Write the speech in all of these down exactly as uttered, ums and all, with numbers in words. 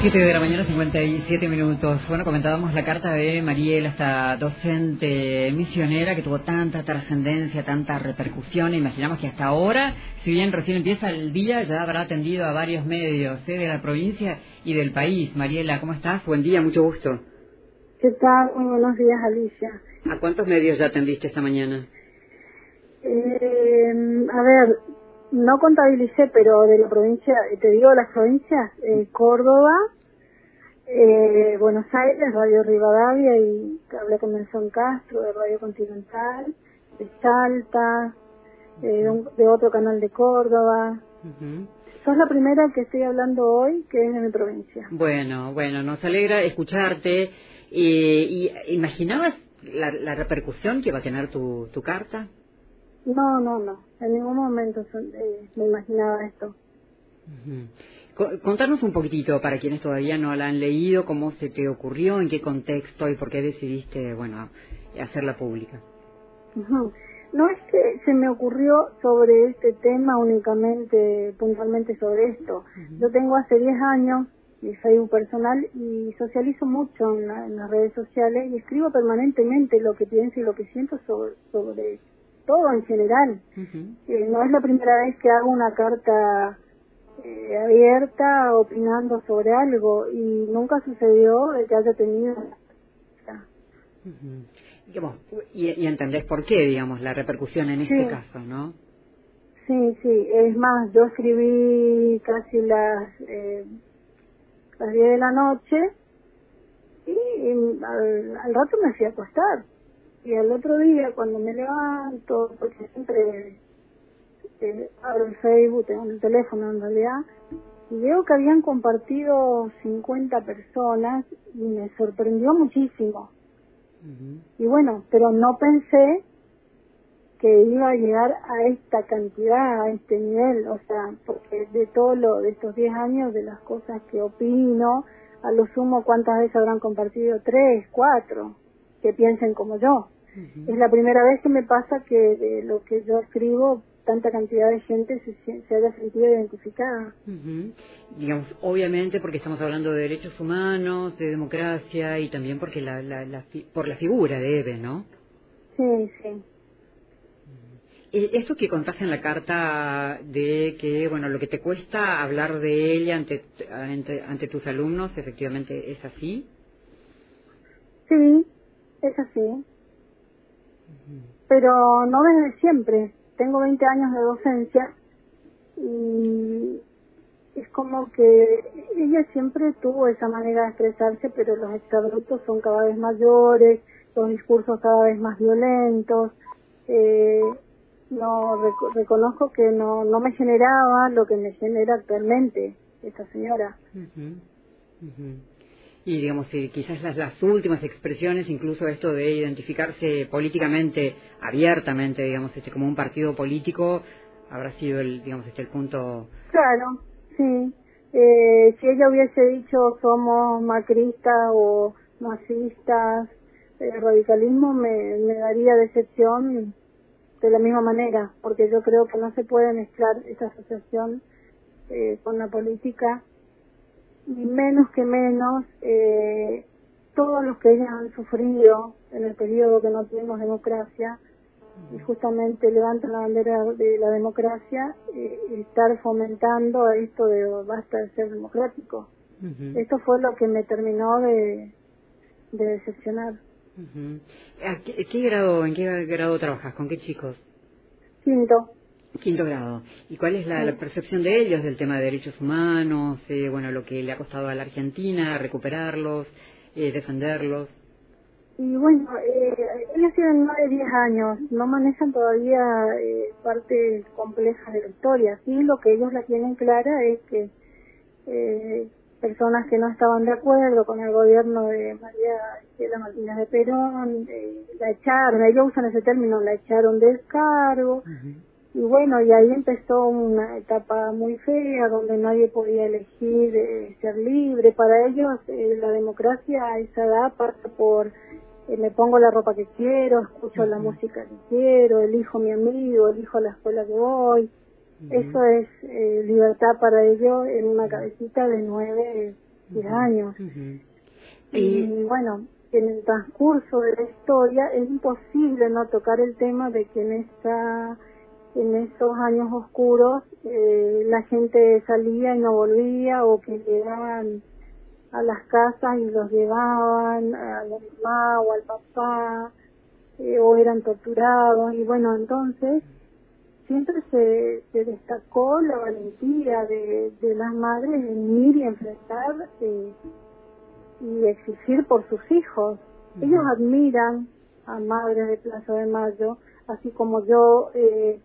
siete de la mañana, cincuenta y siete minutos. Bueno, comentábamos la carta de Mariela, esta docente misionera que tuvo tanta trascendencia, tanta repercusión. Imaginamos que hasta ahora, si bien recién empieza el día, ya habrá atendido a varios medios ¿eh? de la provincia y del país. Mariela, ¿cómo estás? Buen día, mucho gusto. ¿Qué tal? Muy buenos días, Alicia. ¿A cuántos medios ya atendiste esta mañana? Eh, a ver, no contabilicé, pero de la provincia, te digo las provincias, eh, Córdoba, eh, Buenos Aires, Radio Rivadavia, y hablé con Nelson Castro de Radio Continental, de Salta, eh, de, un, de otro canal de Córdoba. Uh-huh. Sos la primera que estoy hablando hoy que es de mi provincia. Bueno, bueno, nos alegra escucharte. Eh, ¿y ¿Imaginabas la, la repercusión que va a tener tu, tu carta? No, no, no. En ningún momento eh, me imaginaba esto. Uh-huh. Contarnos un poquitito, para quienes todavía no la han leído, cómo se te ocurrió, en qué contexto y por qué decidiste, bueno, hacerla pública. Uh-huh. No es que se me ocurrió sobre este tema únicamente, puntualmente sobre esto. Uh-huh. Yo tengo hace diez años mi Facebook personal y socializo mucho en, la, en las redes sociales y escribo permanentemente lo que pienso y lo que siento sobre, sobre todo en general. Uh-huh. Eh, no es la primera vez que hago una carta eh, abierta opinando sobre algo y nunca sucedió de que haya tenido. Uh-huh. Digamos, y, y entendés por qué, digamos, la repercusión en sí. este caso, ¿no? Sí, sí, es más, yo escribí casi las eh, las diez de la noche y, y al, al rato me fui a acostar. Y al otro día, cuando me levanto, porque siempre eh, abro el Facebook, tengo el teléfono en realidad, y veo que habían compartido cincuenta personas y me sorprendió muchísimo. Uh-huh. Y bueno, pero no pensé que iba a llegar a esta cantidad, a este nivel, o sea, porque de todo lo de estos diez años, de las cosas que opino, a lo sumo, ¿cuántas veces habrán compartido? Tres, cuatro, que piensen como yo. Uh-huh. Es la primera vez que me pasa que de lo que yo escribo, tanta cantidad de gente se, se haya sentido identificada. Uh-huh. Digamos, obviamente porque estamos hablando de derechos humanos, de democracia y también porque la, la, la por la figura de Eve, ¿no? Sí, sí. Esto que contaste en la carta de que, bueno, lo que te cuesta hablar de ella ante, ante, ante tus alumnos, efectivamente es así. Sí, es así. Uh-huh. Pero no desde siempre. Tengo veinte años de docencia y es como que ella siempre tuvo esa manera de expresarse, pero los exabruptos son cada vez mayores, los discursos cada vez más violentos. Eh, no rec- reconozco que no no me generaba lo que me genera actualmente esta señora. Uh-huh. Uh-huh. Y digamos, si quizás las, las últimas expresiones, incluso esto de identificarse políticamente, abiertamente, digamos, este como un partido político, habrá sido el, digamos, este el punto. Claro, sí. Eh, si ella hubiese dicho somos macristas o masistas, el radicalismo me, me daría decepción de la misma manera, porque yo creo que no se puede mezclar esa asociación eh, con la política, y menos que menos eh, todos los que ellas han sufrido en el periodo que no tuvimos democracia y justamente levantan la bandera de la democracia, eh, estar fomentando esto de basta de ser democrático. Uh-huh. Esto fue lo que me terminó de, de decepcionar. Uh-huh. ¿A qué, qué grado, en qué grado trabajas? ¿Con qué chicos? Quinto. Quinto grado. ¿Y cuál es la, sí. la percepción de ellos del tema de derechos humanos? Eh, bueno, lo que le ha costado a la Argentina, recuperarlos, eh, defenderlos. Y bueno, eh, ellos tienen más de diez años, no manejan todavía eh, partes complejas de la historia. Sí, lo que ellos la tienen clara es que eh, personas que no estaban de acuerdo con el gobierno de María Estela Martínez de Perón, eh, la echaron, ellos usan ese término, la echaron del cargo. Uh-huh. Y bueno, y ahí empezó una etapa muy fea, donde nadie podía elegir eh, ser libre. Para ellos eh, la democracia a esa edad pasa por eh, me pongo la ropa que quiero, escucho uh-huh. la música que quiero, elijo mi amigo, elijo la escuela que voy. Uh-huh. Eso es eh, libertad para ellos en una cabecita de nueve, diez años. Uh-huh. Y, y bueno, en el transcurso de la historia es imposible no tocar el tema de que en esta en esos años oscuros eh, la gente salía y no volvía, o que llegaban a las casas y los llevaban a la mamá o al papá, eh, o eran torturados. Y bueno, entonces siempre se, se destacó la valentía de, de las madres en ir y enfrentar eh, y exigir por sus hijos. Uh-huh. Ellos admiran a Madres de Plaza de Mayo, así como yo, eh,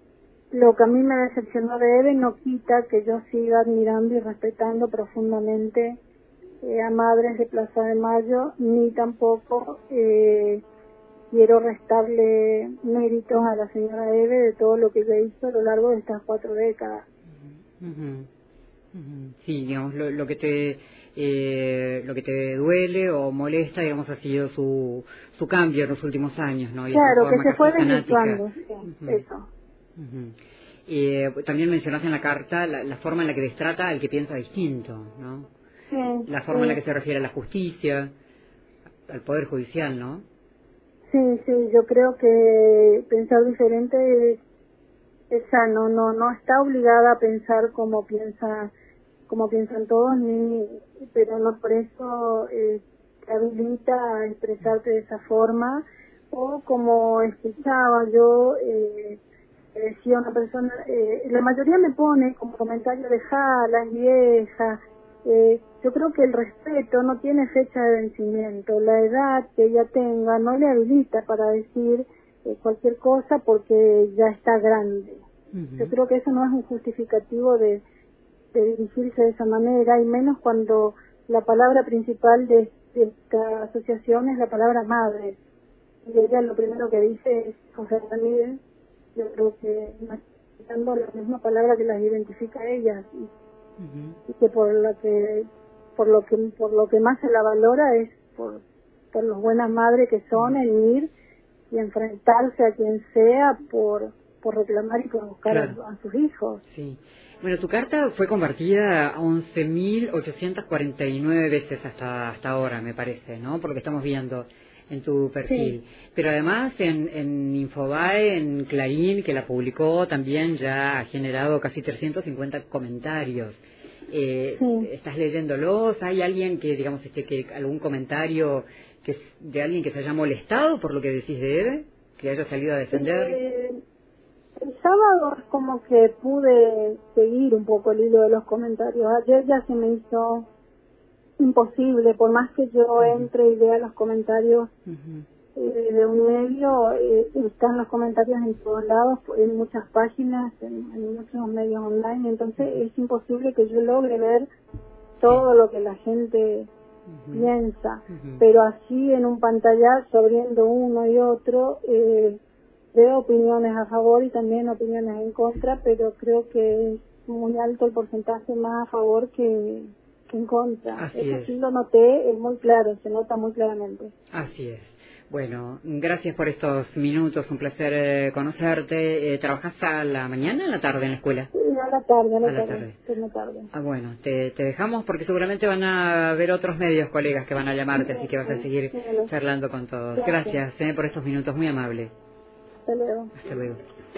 lo que a mí me decepcionó de Eve no quita que yo siga admirando y respetando profundamente eh, a Madres de Plaza de Mayo, ni tampoco eh, quiero restarle méritos a la señora Eve de todo lo que ella hizo a lo largo de estas cuatro décadas. Uh-huh. Uh-huh. Sí, digamos, lo, lo que te eh, lo que te duele o molesta, digamos, ha sido su su cambio en los últimos años, ¿no? Y claro, que se fue desvirtuando, sí, uh-huh. Eso. Uh-huh. Eh, también mencionaste en la carta la, la forma en la que destrata al que piensa distinto, ¿no? Sí, la forma sí. en la que se refiere a la justicia, al Poder Judicial, ¿no? Sí, sí, yo creo que pensar diferente es, es sano, no no está obligada a pensar como piensa como piensan todos, ni pero no por eso eh, te habilita a expresarte de esa forma. O como escuchaba yo, eh, decía una persona, eh, la mayoría me pone como comentario de jalas, vieja. Eh, yo creo que el respeto no tiene fecha de vencimiento. La edad que ella tenga no le habilita para decir eh, cualquier cosa porque ya está grande. Uh-huh. Yo creo que eso no es un justificativo de, de dirigirse de esa manera, y menos cuando la palabra principal de, de esta asociación es la palabra madre. Y ella lo primero que dice es José Ramírez. Yo creo que utilizando la misma palabra que las identifica a ellas. Y, Uh-huh. y que por lo que por lo que por lo que más se la valora es por por las buenas madres que son, uh-huh. en ir y enfrentarse a quien sea por por reclamar y por buscar, claro, a, a sus hijos. Sí. Bueno, tu carta fue compartida once mil ochocientas cuarenta y nueve veces hasta hasta ahora, me parece, ¿no? Por lo que estamos viendo en tu perfil. Sí. Pero además en, en Infobae, en Clarín, que la publicó, también ya ha generado casi trescientos cincuenta comentarios. Eh, sí. ¿Estás leyéndolos? ¿Hay alguien que, digamos, este, que algún comentario que de alguien que se haya molestado por lo que decís de Eve? ¿Que haya salido a defender? Eh, el sábado es como que pude seguir un poco el hilo de los comentarios. Ayer ya se me hizo imposible, por más que yo uh-huh. entre y vea los comentarios uh-huh. eh, de un medio, eh, están los comentarios en todos lados, en muchas páginas, en, en muchos medios online, entonces es imposible que yo logre ver todo lo que la gente uh-huh. piensa, uh-huh. pero así en un pantallazo, abriendo uno y otro, eh, veo opiniones a favor y también opiniones en contra, pero creo que es muy alto el porcentaje más a favor que en contra. Así Eso es. sí lo noté, es muy claro, se nota muy claramente. Así es. Bueno, gracias por estos minutos, un placer eh, conocerte. Eh, ¿Trabajas a la mañana o a la tarde en la escuela? Sí, a la tarde, a la, a la tarde. tarde. La tarde. Ah, bueno, te, te dejamos porque seguramente van a haber otros medios, colegas, que van a llamarte, sí, así que vas a seguir sí, sí, charlando con todos. Gracias, gracias eh, por estos minutos, muy amable. Hasta luego. Hasta luego.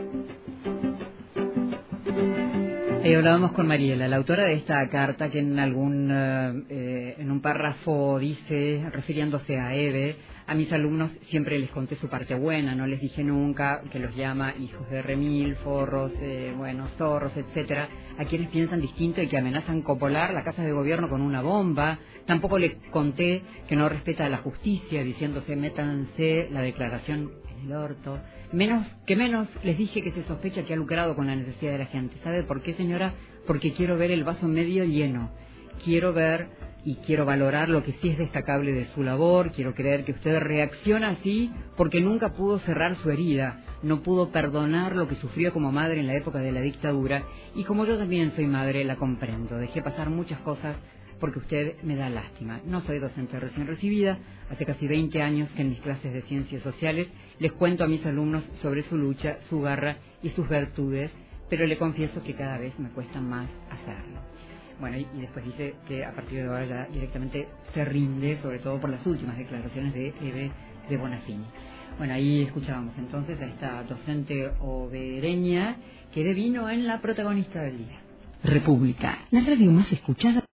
Eh, hablábamos con Mariela, la autora de esta carta, que en algún eh, en un párrafo dice, refiriéndose a Eve, a mis alumnos siempre les conté su parte buena, no les dije nunca que los llama hijos de remil, forros, eh, bueno, zorros, etcétera, a quienes piensan distinto y que amenazan copolar la casa de gobierno con una bomba. Tampoco les conté que no respeta la justicia, diciéndose métanse la declaración en el orto. Menos que menos les dije que se sospecha que ha lucrado con la necesidad de la gente. ¿Sabe por qué, señora? Porque quiero ver el vaso medio lleno. Quiero ver y quiero valorar lo que sí es destacable de su labor. Quiero creer que usted reacciona así porque nunca pudo cerrar su herida, no pudo perdonar lo que sufrió como madre en la época de la dictadura. Y como yo también soy madre, la comprendo. Dejé pasar muchas cosas porque usted me da lástima. No soy docente recién recibida, hace casi veinte años que en mis clases de ciencias sociales les cuento a mis alumnos sobre su lucha, su garra y sus virtudes, pero le confieso que cada vez me cuesta más hacerlo. Bueno, y, y después dice que a partir de ahora ya directamente se rinde, sobre todo por las últimas declaraciones de Eve de Bonafini. Bueno, ahí escuchábamos entonces a esta docente obereña que devino en la protagonista del día. República, la radio más escuchada.